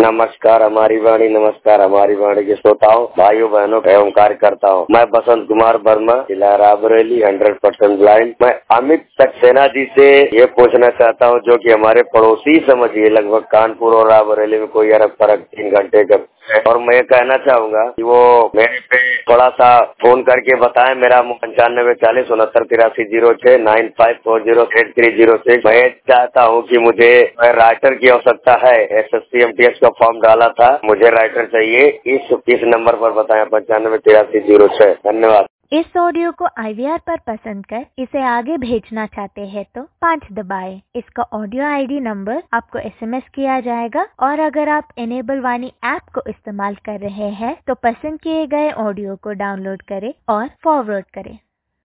नमस्कार हमारी वाणी, नमस्कार हमारी वाणी के श्रोताओं, भाइयों बहनों एवं कार्यकर्ताओं। मैं बसंत कुमार वर्मा, जिला रायबरेली, 100% ब्लाइंड। मैं अमित सक्सेना जी से ये पूछना चाहता हूँ, जो कि हमारे पड़ोसी समझिए, लगभग कानपुर और रायबरेली में कोई अरब फर्क 3 घंटे का है। और मैं कहना चाहूंगा कि वो मेरे पे थोड़ा सा फोन करके बताएं। मेरा 9540698306 95408306। मैं चाहता हूँ कि मुझे राइटर की आवश्यकता है। SSC MTS का फॉर्म डाला था, मुझे राइटर चाहिए। इस नंबर पर बताएं, 958306। धन्यवाद। इस ऑडियो को IVR पर पसंद कर इसे आगे भेजना चाहते हैं तो 5 दबाएं। इसका ऑडियो ID नंबर आपको SMS किया जाएगा। और अगर आप इनेबल वाणी ऐप को इस्तेमाल कर रहे हैं तो पसंद किए गए ऑडियो को डाउनलोड करें और फॉरवर्ड करें।